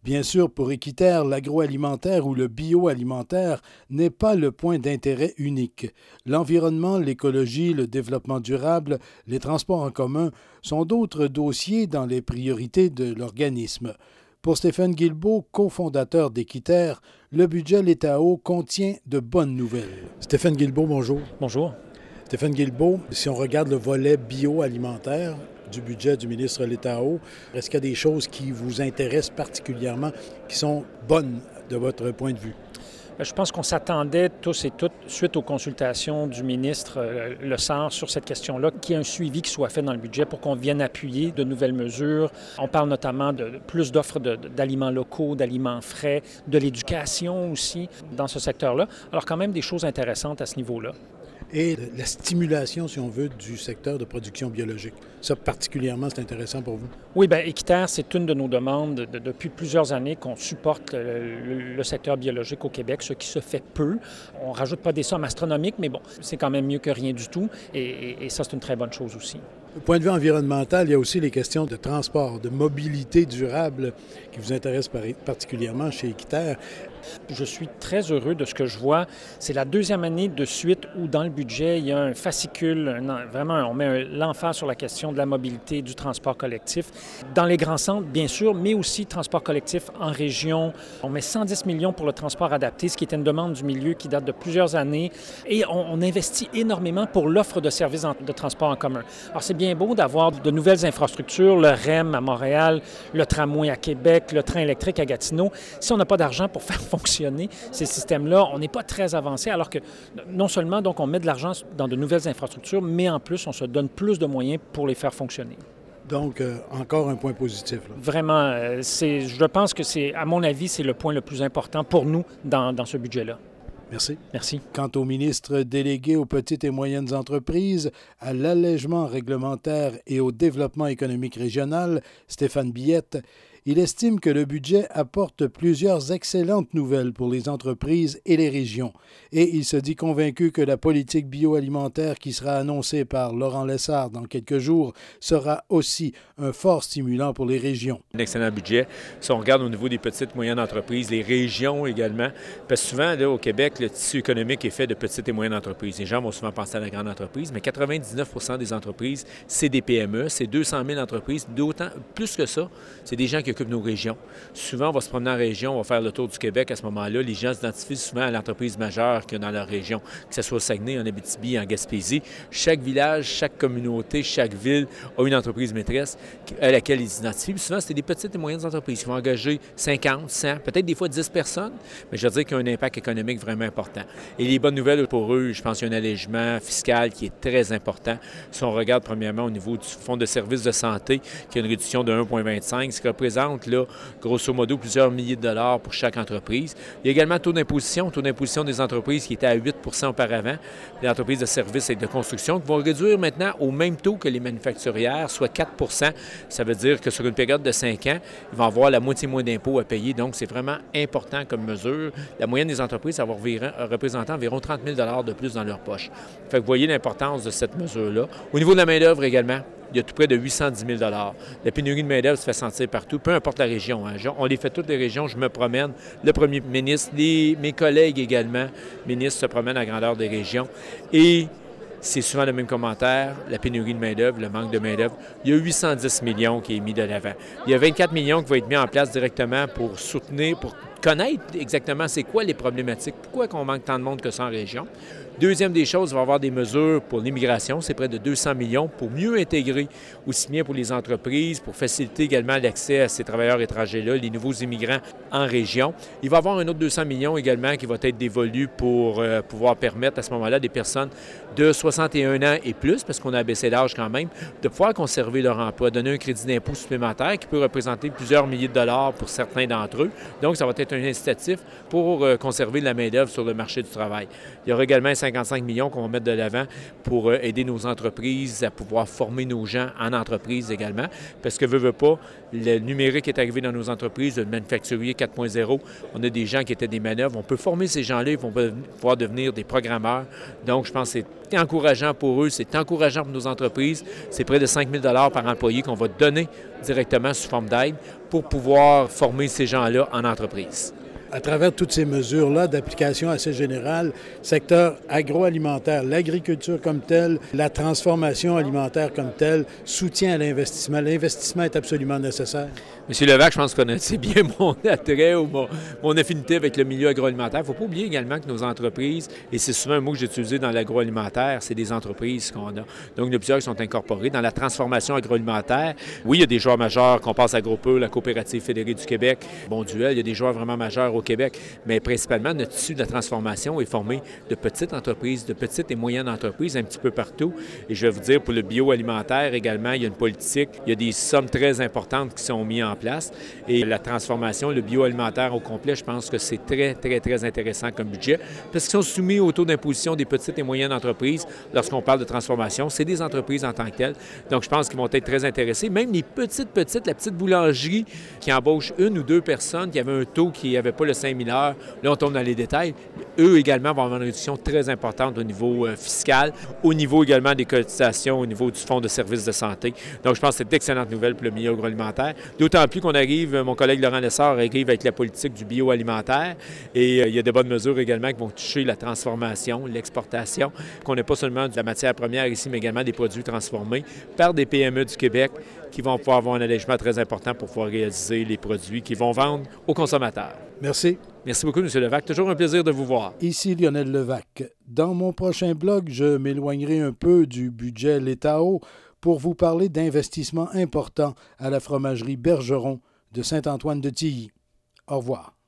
Bien sûr, pour Équiterre, l'agroalimentaire ou le bioalimentaire n'est pas le point d'intérêt unique. L'environnement, l'écologie, le développement durable, les transports en commun sont d'autres dossiers dans les priorités de l'organisme. Pour Stéphane Guilbeault, cofondateur d'Équiterre, le budget L'Étao contient de bonnes nouvelles. Stéphane Guilbeault, bonjour. Bonjour. Stéphane Guilbeault, si on regarde le volet bioalimentaire du budget du ministre L'Étao, est-ce qu'il y a des choses qui vous intéressent particulièrement, qui sont bonnes de votre point de vue? Je pense qu'on s'attendait tous et toutes, suite aux consultations du ministre Lessard sur cette question-là, qu'il y ait un suivi qui soit fait dans le budget pour qu'on vienne appuyer de nouvelles mesures. On parle notamment de plus d'offres d'aliments locaux, d'aliments frais, de l'éducation aussi dans ce secteur-là. Alors quand même des choses intéressantes à ce niveau-là. Et la stimulation, si on veut, du secteur de production biologique. Ça, particulièrement, c'est intéressant pour vous? Oui, bien, Équiterre, c'est une de nos demandes depuis plusieurs années qu'on supporte le secteur biologique au Québec, ce qui se fait peu. On ne rajoute pas des sommes astronomiques, mais bon, c'est quand même mieux que rien du tout. Et ça, c'est une très bonne chose aussi. Du point de vue environnemental, il y a aussi les questions de transport, de mobilité durable qui vous intéressent particulièrement chez Équiterre. Je suis très heureux de ce que je vois. C'est la deuxième année de suite où, dans le budget, il y a un fascicule, vraiment, on met l'emphase sur la question de la mobilité, du transport collectif. Dans les grands centres, bien sûr, mais aussi transport collectif en région. On met 110 millions pour le transport adapté, ce qui était une demande du milieu qui date de plusieurs années. Et on investit énormément pour l'offre de services de transport en commun. Alors, c'est bien beau d'avoir de nouvelles infrastructures, le REM à Montréal, le tramway à Québec, le train électrique à Gatineau. Si on n'a pas d'argent pour faire fonctionner ces systèmes-là, on n'est pas très avancé, alors que non seulement donc on met de l'argent dans de nouvelles infrastructures, mais en plus, on se donne plus de moyens pour les faire fonctionner. Donc, encore un point positif. Là. Vraiment, je pense que à mon avis, c'est le point le plus important pour nous dans ce budget-là. Merci. Merci. Quant au ministre délégué aux petites et moyennes entreprises, à l'allègement réglementaire et au développement économique régional, Stéphane Billette, il estime que le budget apporte plusieurs excellentes nouvelles pour les entreprises et les régions. Et il se dit convaincu que la politique bioalimentaire qui sera annoncée par Laurent Lessard dans quelques jours sera aussi un fort stimulant pour les régions. Un excellent budget. Si on regarde au niveau des petites et moyennes entreprises, les régions également, parce que souvent, là, au Québec, le tissu économique est fait de petites et moyennes entreprises. Les gens vont souvent penser à la grande entreprise, mais 99% des entreprises, c'est des PME, c'est 200 000 entreprises. D'autant plus que ça, c'est des gens qui occupent nos régions. Souvent, on va se promener en région, on va faire le tour du Québec à ce moment-là. Les gens s'identifient souvent à l'entreprise majeure qu'il y a dans leur région, que ce soit au Saguenay, en Abitibi, en Gaspésie. Chaque village, chaque communauté, chaque ville a une entreprise maîtresse à laquelle ils s'identifient. Puis souvent, c'est des petites et moyennes entreprises qui vont engager 50, 100, peut-être des fois 10 personnes, mais je veux dire qu'il y a un impact économique vraiment important. Et les bonnes nouvelles pour eux, je pense qu'il y a un allègement fiscal qui est très important. Si on regarde premièrement au niveau du Fonds de services de santé, qui a une réduction de 1,25, ce qui représente là, grosso modo, plusieurs milliers de dollars pour chaque entreprise. Il y a également le taux d'imposition des entreprises qui était à 8 auparavant, les entreprises de services et de construction, qui vont réduire maintenant au même taux que les manufacturières, soit 4 Ça veut dire que sur une période de 5 ans, ils vont avoir la moitié moins d'impôts à payer. Donc, c'est vraiment important comme mesure. La moyenne des entreprises, ça va représenter environ 30 000 de plus dans leur poche. Fait que vous voyez l'importance de cette mesure-là. Au niveau de la main-d'œuvre également, il y a tout près de 810 000 La pénurie de main-d'œuvre se fait sentir partout, peu importe la région. Hein. On les fait toutes les régions, je me promène. Le premier ministre, mes collègues également, ministres, se promènent à la grandeur des régions. Et c'est souvent le même commentaire, la pénurie de main-d'œuvre, le manque de main-d'œuvre. Il y a 810 millions qui est mis de l'avant. Il y a 24 millions qui vont être mis en place directement pour soutenir, pour connaître exactement c'est quoi les problématiques, pourquoi on manque tant de monde que ça en région. Deuxième des choses, il va y avoir des mesures pour l'immigration, c'est près de 200 millions pour mieux intégrer, aussi bien pour les entreprises, pour faciliter également l'accès à ces travailleurs étrangers-là, les nouveaux immigrants en région. Il va y avoir un autre 200 millions également qui va être dévolu pour pouvoir permettre à ce moment-là des personnes de 61 ans et plus, parce qu'on a abaissé l'âge quand même, de pouvoir conserver leur emploi, donner un crédit d'impôt supplémentaire qui peut représenter plusieurs milliers de dollars pour certains d'entre eux. Donc, ça va être un incitatif pour conserver la main-d'œuvre sur le marché du travail. Il y aura également un 55 millions qu'on va mettre de l'avant pour aider nos entreprises à pouvoir former nos gens en entreprise également. Parce que, veut pas, le numérique est arrivé dans nos entreprises, le manufacturier 4.0. On a des gens qui étaient des manœuvres. On peut former ces gens-là, ils vont pouvoir devenir des programmeurs. Donc, je pense que c'est encourageant pour eux, c'est encourageant pour nos entreprises. C'est près de 5 000 $ par employé qu'on va donner directement sous forme d'aide pour pouvoir former ces gens-là en entreprise. À travers toutes ces mesures-là d'application assez générale, secteur agroalimentaire, l'agriculture comme telle, la transformation alimentaire comme telle, soutien à l'investissement. L'investissement est absolument nécessaire. Monsieur Levac, je pense que c'est bien mon attrait ou mon affinité avec le milieu agroalimentaire. Il ne faut pas oublier également que nos entreprises, et c'est souvent un mot que j'ai utilisé dans l'agroalimentaire, c'est des entreprises qu'on a. Donc, il y en a plusieurs qui sont incorporées. Dans la transformation agroalimentaire, oui, il y a des joueurs majeurs, qu'on passe à Gropeux, la Coopérative fédérée du Québec, Bonduel, il y a des joueurs vraiment majeurs au Québec, mais principalement, notre tissu de la transformation est formé de petites entreprises, de petites et moyennes entreprises un petit peu partout. Et je vais vous dire, pour le bioalimentaire également, il y a une politique, il y a des sommes très importantes qui sont mises en place. Et la transformation, le bioalimentaire au complet, je pense que c'est très, très, très intéressant comme budget parce qu'ils sont soumis au taux d'imposition des petites et moyennes entreprises. Lorsqu'on parle de transformation, c'est des entreprises en tant que telles. Donc, je pense qu'ils vont être très intéressés. Même les petites, la petite boulangerie qui embauche 1 ou 2 personnes, qui avait un taux qui n'avait pas le 5 000 heures, là, on tombe dans les détails. Eux également vont avoir une réduction très importante au niveau fiscal, au niveau également des cotisations, au niveau du Fonds de services de santé. Donc, je pense que c'est d'excellentes nouvelles pour le milieu agroalimentaire. D'autant plus qu'on arrive, mon collègue Laurent Lessard arrive avec la politique du bioalimentaire et il y a de bonnes mesures également qui vont toucher la transformation, l'exportation, qu'on n'ait pas seulement de la matière première ici, mais également des produits transformés par des PME du Québec qui vont pouvoir avoir un allègement très important pour pouvoir réaliser les produits qu'ils vont vendre aux consommateurs. Merci. Merci beaucoup, M. Levac. Toujours un plaisir de vous voir. Ici Lionel Levac. Dans mon prochain blog, je m'éloignerai un peu du budget l'État-haut pour vous parler d'investissements importants à la fromagerie Bergeron de Saint-Antoine-de-Tilly. Au revoir.